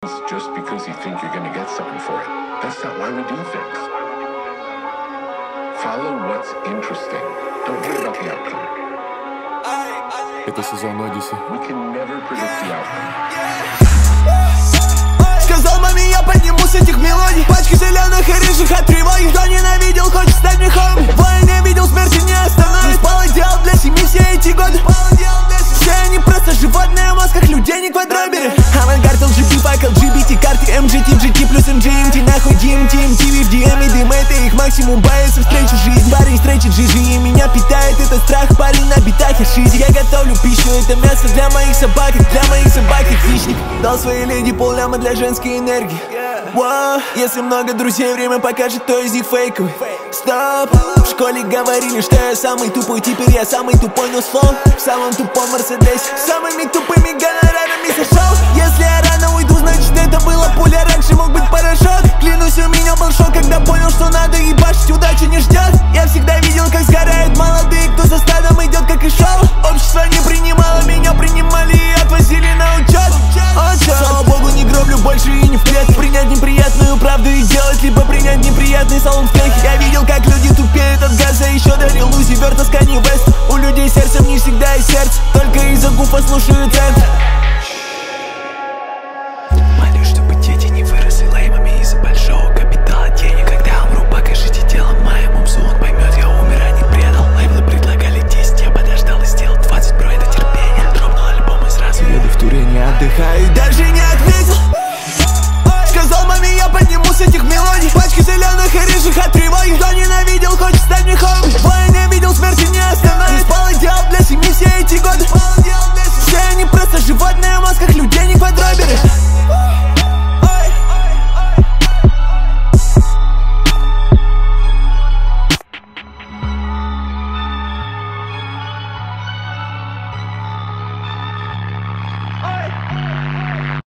things just because you think you're gonna get something for it. That's not why we do things. Follow what's interesting. Don't worry about the outcome. Это сезон Одиссе. We can never predict the outcome. Сказал маме, я подниму с этих мелодий. Пачки зеленых и рыжих от тревоги. Кто ненавидел, хочет стать мне хоми. В войне видел, смерти не остановит. Не спал и делал для семьи все эти годы. Все они просто животные в масках людей, не квадроберы. Авангард, LGP, пак, LGBT, карты, MGT, GT плюс MGMT. Нахуй DMT, MTV в DM и дым. Это их максимум боится встречу жизнь. Парень встречит GG и меня питает этот страх. Парень на битах и шизе. Я готовлю пищу, это мясо для моих собак. Для моих собак и хищник. Дал своей леди полляма для женской энергии. Wow. Если много друзей, время покажет, кто из них фейковый. Стоп. В школе говорили, что я самый тупой. Теперь я самый тупой, но слов в самом тупом Мерседесе. Самыми тупыми гонорарами сошел. Если я рано уйду, значит это было пуля. Раньше мог быть порошок. Клянусь, у меня был шок, когда понял, что надо ебашить, удача не ждет. Я всегда видел, как сгорают молодые, кто за стадом идет, как и шел. Общество не принимало, меня принимали и отвозили на учет. Слава богу, не гроблю больше и не впред. Принять неприятную правду и делать, либо принять неприятный салон в треке. Я видел, как люди тупеют от газа, еще дарил Лузи Верта с Канье Вест. У людей сердцем не всегда есть сердце, только из-за гуфа слушают центр. Молюсь, чтобы дети не выросли леймами из-за большого капитала денег. Когда умру, покажите телом моему псу, он поймет, я умер, а не предал. Лейблы предлагали 10, я подождал и сделал 20, бро, это терпение. Дропнул альбом и сразу еду в туре, не отдыхаю, даже не